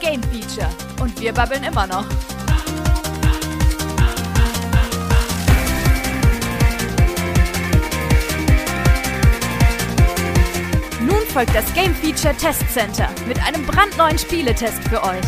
Game Feature. Und wir babbeln immer noch. Nun folgt das Game Feature Test Center mit einem brandneuen Spieletest für euch.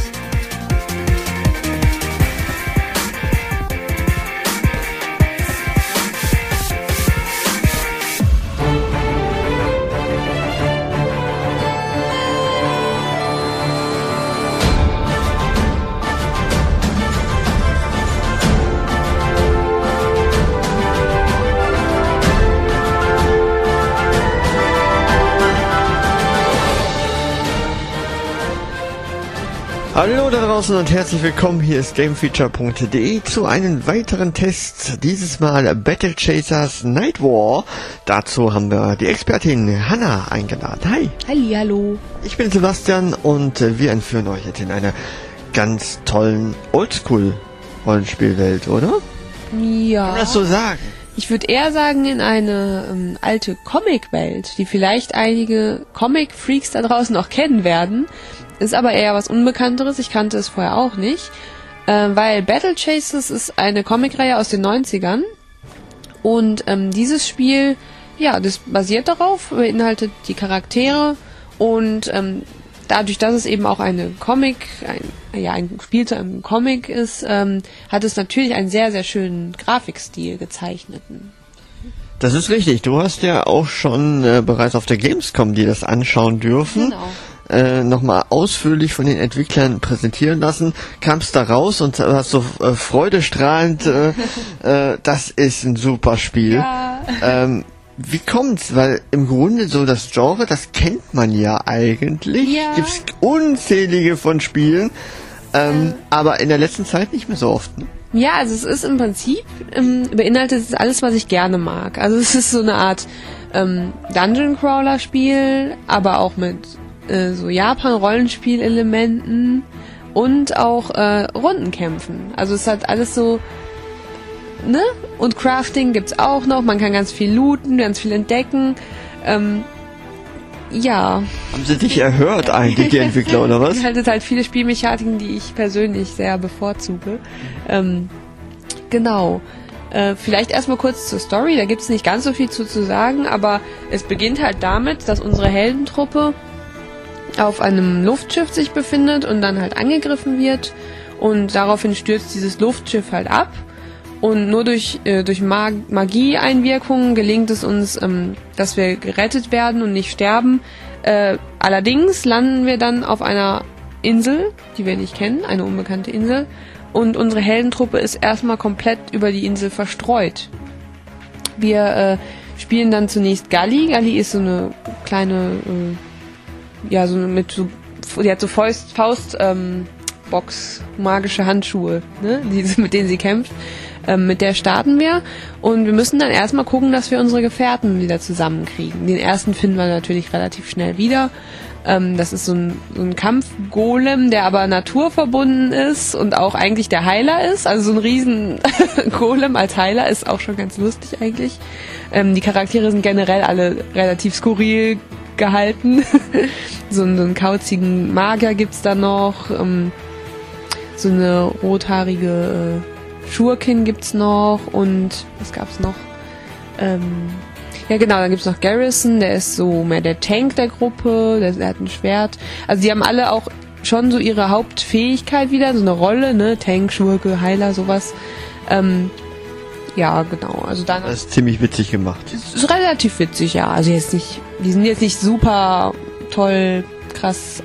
Hallo da draußen und herzlich willkommen, hier ist GameFeature.de zu einem weiteren Test, dieses Mal Battle Chasers Night War. Dazu haben wir die Expertin Hanna eingeladen. Hi! Hallihallo! Ich bin Sebastian und wir entführen euch jetzt in eine ganz tollen Oldschool-Rollenspielwelt, oder? Ja. Kann man das so sagen? Ich würde eher sagen, in eine alte Comic-Welt, die vielleicht einige Comic-Freaks da draußen auch kennen werden. Ist aber eher was Unbekannteres, ich kannte es vorher auch nicht, weil Battle Chasers ist eine Comicreihe aus den 90ern und dieses Spiel, ja, das basiert darauf, beinhaltet die Charaktere und dadurch, dass es eben auch ein Spiel zu einem Comic ist, hat es natürlich einen sehr, sehr schönen Grafikstil gezeichneten. Das ist richtig, du hast ja auch schon bereits auf der Gamescom dir das anschauen dürfen. Genau. Nochmal ausführlich von den Entwicklern präsentieren lassen, kamst da raus und hast so freudestrahlend, das ist ein super Spiel. Ja. Wie kommt's? Weil im Grunde so das Genre, das kennt man ja eigentlich. Ja. Gibt's unzählige von Spielen, aber in der letzten Zeit nicht mehr so oft. Ne? Ja, also es ist im Prinzip, beinhaltet es alles, was ich gerne mag. Also es ist so eine Art Dungeon-Crawler-Spiel, aber auch mit so Japan-Rollenspielelementen und auch Rundenkämpfen. Also es hat alles so, ne? Und Crafting gibt's auch noch. Man kann ganz viel looten, ganz viel entdecken. Ja. Haben sie dich erhört eigentlich, die Entwickler, oder was? Beinhaltet halt viele Spielmechaniken, die ich persönlich sehr bevorzuge. Genau. Vielleicht erstmal kurz zur Story. Da gibt's nicht ganz so viel zu sagen, aber es beginnt halt damit, dass unsere Heldentruppe auf einem Luftschiff sich befindet und dann halt angegriffen wird und daraufhin stürzt dieses Luftschiff halt ab und nur durch Magie-Einwirkungen gelingt es uns, dass wir gerettet werden und nicht sterben. Allerdings landen wir dann auf einer Insel, die wir nicht kennen, eine unbekannte Insel, und unsere Heldentruppe ist erstmal komplett über die Insel verstreut. Wir spielen dann zunächst Galli. Galli ist so eine kleine die hat so Box, magische Handschuhe, ne? Mit denen sie kämpft. Mit der starten wir und wir müssen dann erstmal gucken, dass wir unsere Gefährten wieder zusammenkriegen. Den ersten finden wir natürlich relativ schnell wieder. Das ist so ein Kampfgolem, der aber naturverbunden ist und auch eigentlich der Heiler ist. Also so ein riesen Golem als Heiler ist auch schon ganz lustig eigentlich. Die Charaktere sind generell alle relativ skurril gehalten. so einen kauzigen Magier gibt's da noch. So eine rothaarige Schurkin gibt's noch. Und was gab's noch? Ja genau, dann gibt's noch Garrison, der ist so mehr der Tank der Gruppe, der hat ein Schwert. Also die haben alle auch schon so ihre Hauptfähigkeit wieder, so eine Rolle, ne? Tank, Schurke, Heiler, sowas. Ja, genau. Also dann. Das ist ziemlich witzig gemacht. Ist relativ witzig, ja. Also jetzt nicht, die sind jetzt nicht super toll, krass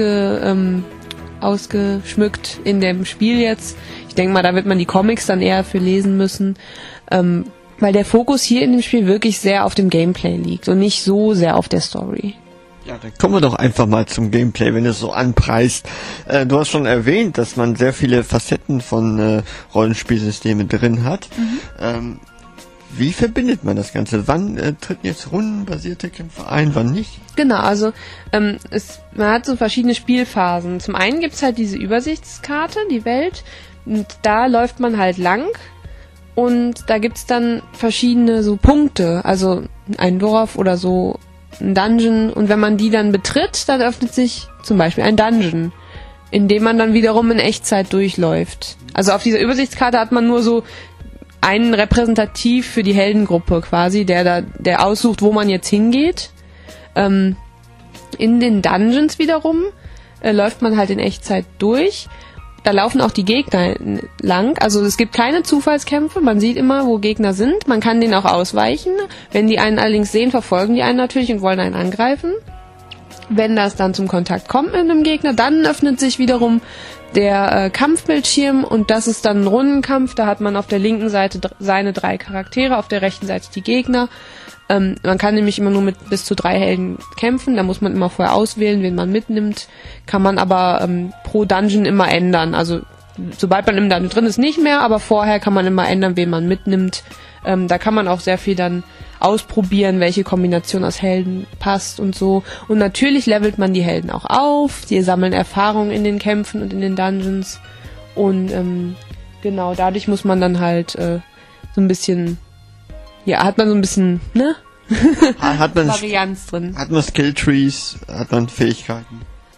ausgeschmückt in dem Spiel jetzt. Ich denke mal, da wird man die Comics dann eher für lesen müssen, weil der Fokus hier in dem Spiel wirklich sehr auf dem Gameplay liegt und nicht so sehr auf der Story. Ja, dann kommen wir doch einfach mal zum Gameplay, wenn du es so anpreist. Du hast schon erwähnt, dass man sehr viele Facetten von Rollenspielsystemen drin hat. Mhm. Wie verbindet man das Ganze? Wann treten jetzt rundenbasierte Kämpfe ein, wann nicht? Genau, also man hat so verschiedene Spielphasen. Zum einen gibt's halt diese Übersichtskarte, die Welt, und da läuft man halt lang und da gibt's dann verschiedene so Punkte, also ein Dorf oder so ein Dungeon, und wenn man die dann betritt, dann öffnet sich zum Beispiel ein Dungeon. indem man dann wiederum in Echtzeit durchläuft. Also auf dieser Übersichtskarte hat man nur so einen repräsentativ für die Heldengruppe quasi, der aussucht, wo man jetzt hingeht. In den Dungeons wiederum läuft man halt in Echtzeit durch. Da laufen auch die Gegner lang. Also es gibt keine Zufallskämpfe. Man sieht immer, wo Gegner sind. Man kann denen auch ausweichen. Wenn die einen allerdings sehen, verfolgen die einen natürlich und wollen einen angreifen. Wenn das dann zum Kontakt kommt mit einem Gegner, dann öffnet sich wiederum der Kampfbildschirm und das ist dann ein Rundenkampf. Da hat man auf der linken Seite seine 3 Charaktere, auf der rechten Seite die Gegner. Man kann nämlich immer nur mit bis zu 3 Helden kämpfen, da muss man immer vorher auswählen, wen man mitnimmt, kann man aber pro Dungeon immer ändern. Also sobald man im Dungeon drin ist, nicht mehr, aber vorher kann man immer ändern, wen man mitnimmt. Da kann man auch sehr viel dann ausprobieren, welche Kombination aus Helden passt und so. Und natürlich levelt man die Helden auch auf, die sammeln Erfahrung in den Kämpfen und in den Dungeons. Und genau, dadurch muss man dann halt so ein bisschen, ja, hat man so ein bisschen, ne? Hat man Varianz drin. Hat man Skilltrees, hat man Fähigkeiten?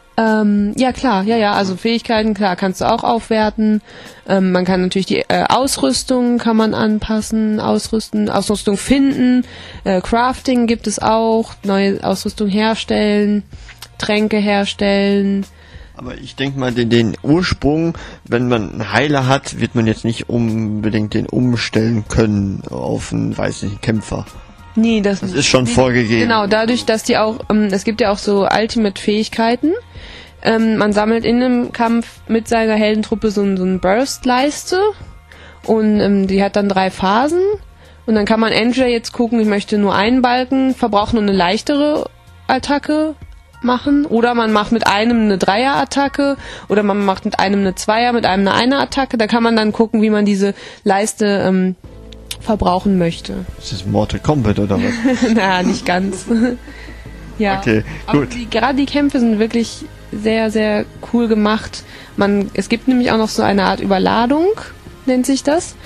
Ja klar, ja, also Fähigkeiten, klar, kannst du auch aufwerten. Man kann natürlich die Ausrüstung kann man anpassen, Ausrüstung finden, Crafting gibt es auch, neue Ausrüstung herstellen, Tränke herstellen. Aber ich denke mal, den Ursprung, wenn man einen Heiler hat, wird man jetzt nicht unbedingt den umstellen können auf einen, weiß nicht, Kämpfer. Nee, das ist schon vorgegeben. Genau, dadurch, dass die auch, es gibt ja auch so Ultimate-Fähigkeiten. Man sammelt in einem Kampf mit seiner Heldentruppe so eine Burst-Leiste und die hat dann 3 Phasen und dann kann man entweder jetzt gucken, ich möchte nur einen Balken verbrauchen und eine leichtere Attacke machen oder man macht mit einem eine 3er-Attacke oder man macht mit einem eine 2er, mit einem eine 1er-Attacke. Da kann man dann gucken, wie man diese Leiste verbrauchen möchte. Ist das Mortal Kombat oder was? Naja, nicht ganz. Ja, okay, gut. Gerade die Kämpfe sind wirklich sehr, sehr cool gemacht. Es gibt nämlich auch noch so eine Art Überladung, nennt sich das.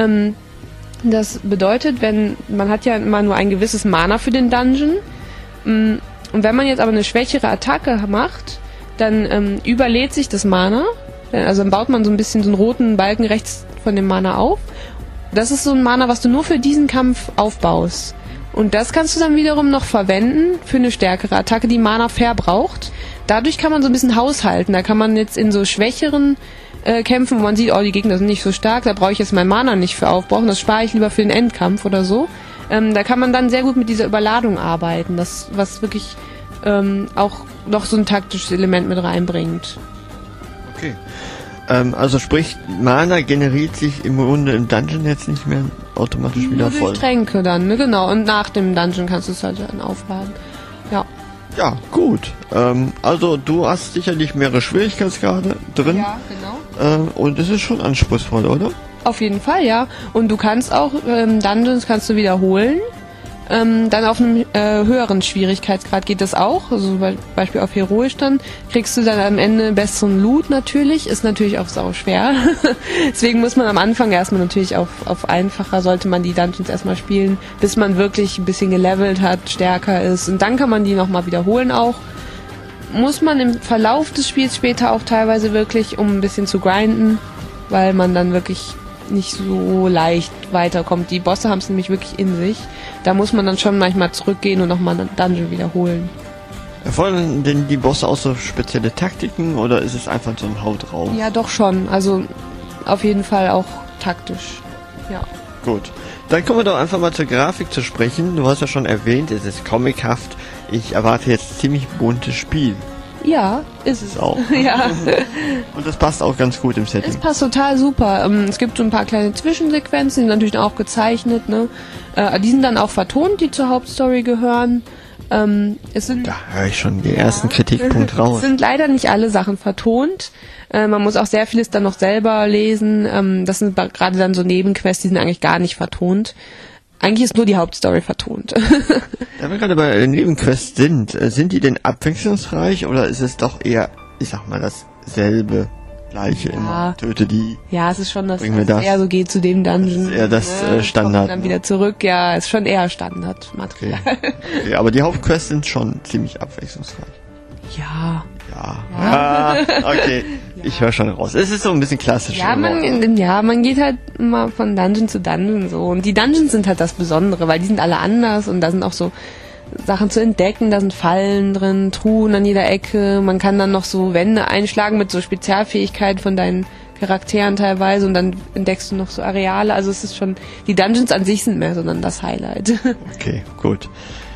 Das bedeutet, man hat ja immer nur ein gewisses Mana für den Dungeon. Und wenn man jetzt aber eine schwächere Attacke macht, dann überlädt sich das Mana. Also dann baut man so ein bisschen so einen roten Balken rechts von dem Mana auf. Das ist so ein Mana, was du nur für diesen Kampf aufbaust. Und das kannst du dann wiederum noch verwenden für eine stärkere Attacke, die Mana verbraucht. Dadurch kann man so ein bisschen haushalten. Da kann man jetzt in so schwächeren Kämpfen, wo man sieht, oh, die Gegner sind nicht so stark, da brauche ich jetzt mein Mana nicht für aufbrauchen, das spare ich lieber für den Endkampf oder so. Da kann man dann sehr gut mit dieser Überladung arbeiten, was wirklich auch noch so ein taktisches Element mit reinbringt. Okay. Also sprich, Mana generiert sich im Grunde im Dungeon jetzt nicht mehr automatisch wieder voll. Durch Tränke dann, ne? Genau. Und nach dem Dungeon kannst du es halt dann aufladen. Ja. Ja, gut. Also du hast sicherlich mehrere Schwierigkeitsgrade drin. Ja, genau. Und es ist schon anspruchsvoll, oder? Auf jeden Fall, ja. Und du kannst auch Dungeons kannst du wiederholen. Dann auf einem höheren Schwierigkeitsgrad geht das auch. Also Beispiel auf Heroisch dann kriegst du dann am Ende besseren Loot natürlich. Ist natürlich auch sau schwer. Deswegen muss man am Anfang erstmal natürlich auf einfacher, sollte man die Dungeons erstmal spielen, bis man wirklich ein bisschen gelevelt hat, stärker ist. Und dann kann man die nochmal wiederholen auch. Muss man im Verlauf des Spiels später auch teilweise wirklich, um ein bisschen zu grinden, weil man dann wirklich nicht so leicht weiterkommt. Die Bosse haben es nämlich wirklich in sich. Da muss man dann schon manchmal zurückgehen und nochmal einen Dungeon wiederholen. Erfordern denn die Bosse auch so spezielle Taktiken oder ist es einfach so ein Haut drauf? Ja, doch schon. Also auf jeden Fall auch taktisch. Ja. Gut. Dann kommen wir doch einfach mal zur Grafik zu sprechen. Du hast ja schon erwähnt, es ist comichaft. Ich erwarte jetzt ziemlich buntes Spiel. Ja, ist es auch. Ja. Und das passt auch ganz gut im Setting. Es passt total super. Es gibt so ein paar kleine Zwischensequenzen, die sind natürlich auch gezeichnet, ne? Die sind dann auch vertont, die zur Hauptstory gehören. Da höre ich schon den ersten Kritikpunkt raus. Es sind leider nicht alle Sachen vertont. Man muss auch sehr vieles dann noch selber lesen. Das sind gerade dann so Nebenquests, die sind eigentlich gar nicht vertont. Eigentlich ist nur die Hauptstory vertont. Da wir gerade bei Nebenquests sind die denn abwechslungsreich oder ist es doch eher, ich sag mal, dasselbe, gleiche immer? Töte die. Ja, es ist schon das, das eher so geht zu dem Dungeon. Das ist eher das Standard. Dann wieder zurück, ja, ist schon eher Standardmaterial. Okay, aber die Hauptquests sind schon ziemlich abwechslungsreich. Ja. Ja. Okay. Ich höre schon raus. Es ist so ein bisschen klassisch. Man geht halt mal von Dungeon zu Dungeon so. Und die Dungeons sind halt das Besondere, weil die sind alle anders und da sind auch so Sachen zu entdecken, da sind Fallen drin, Truhen an jeder Ecke. Man kann dann noch so Wände einschlagen mit so Spezialfähigkeiten von deinen Charakteren teilweise und dann entdeckst du noch so Areale. Also es ist schon, die Dungeons an sich sind mehr, sondern das Highlight. Okay, gut.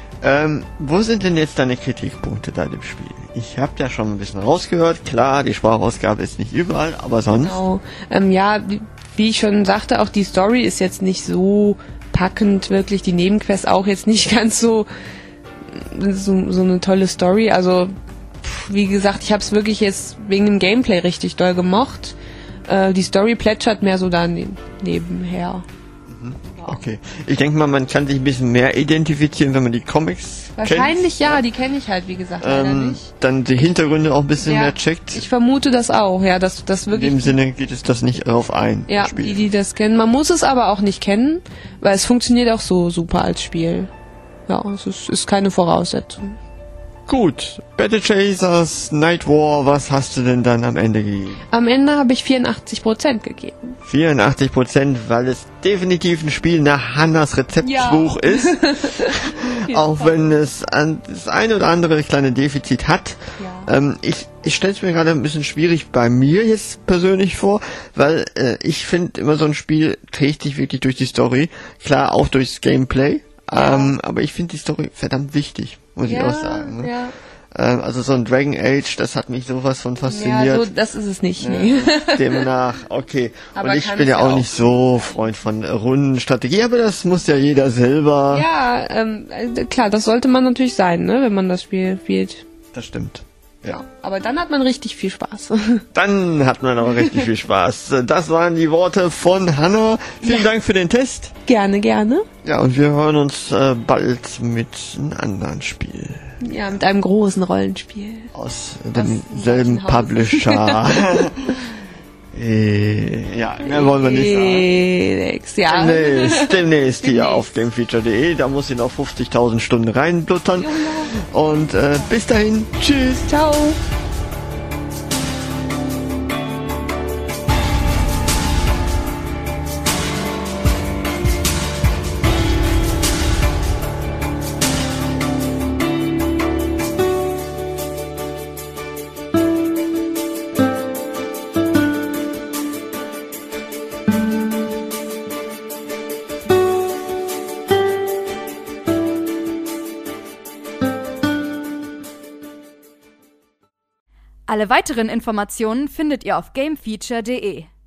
Wo sind denn jetzt deine Kritikpunkte da dem Spiel? Ich habe ja schon ein bisschen rausgehört. Klar, die Sprachausgabe ist nicht überall, aber sonst? Genau. Wie ich schon sagte, auch die Story ist jetzt nicht so packend, wirklich. Die Nebenquests auch jetzt nicht ganz so eine tolle Story. Also, wie gesagt, ich habe es wirklich jetzt wegen dem Gameplay richtig doll gemocht. Die Story plätschert mehr so da nebenher. Okay. Ich denke mal, man kann sich ein bisschen mehr identifizieren, wenn man die Comics Wahrscheinlich kennt. Ja, die kenne ich halt, wie gesagt, leider nicht. Dann die Hintergründe auch ein bisschen mehr checkt. Ich vermute das auch, ja, dass das wirklich... In dem Sinne geht es das nicht darauf ein. Ja, die das kennen. Man muss es aber auch nicht kennen, weil es funktioniert auch so super als Spiel. Ja, es ist keine Voraussetzung. Gut, Battle Chasers, Night War, was hast du denn dann am Ende gegeben? Am Ende habe ich 84% gegeben. 84%, weil es definitiv ein Spiel nach Hannas Rezeptbuch ist. Auch wenn es das eine oder andere kleine Defizit hat. Ja. Ich stelle es mir gerade ein bisschen schwierig bei mir jetzt persönlich vor, weil ich finde immer so ein Spiel trägt sich wirklich durch die Story. Klar, auch durchs Gameplay. Aber ich finde die Story verdammt wichtig, muss ich auch sagen. Ne? Ja. Also so ein Dragon Age, das hat mich sowas von fasziniert. Ja, so, das ist es nicht, nee. Demnach, okay. Aber und ich bin ja auch nicht so Freund von Rundenstrategie, aber das muss ja jeder selber. Ja, klar, das sollte man natürlich sein, ne, wenn man das Spiel spielt. Das stimmt. Ja. Aber dann hat man richtig viel Spaß. Dann hat man aber richtig viel Spaß. Das waren die Worte von Hanna. Vielen Dank für den Test. Gerne, gerne. Ja, und wir hören uns bald mit einem anderen Spiel. Ja, mit einem großen Rollenspiel. Aus demselben Publisher. Ja, mehr wollen wir nicht sagen. Demnächst hier auf gamefeature.de. Da muss ich noch 50.000 Stunden reinbluttern. Und bis dahin, tschüss. Ciao. Alle weiteren Informationen findet ihr auf gamefeature.de.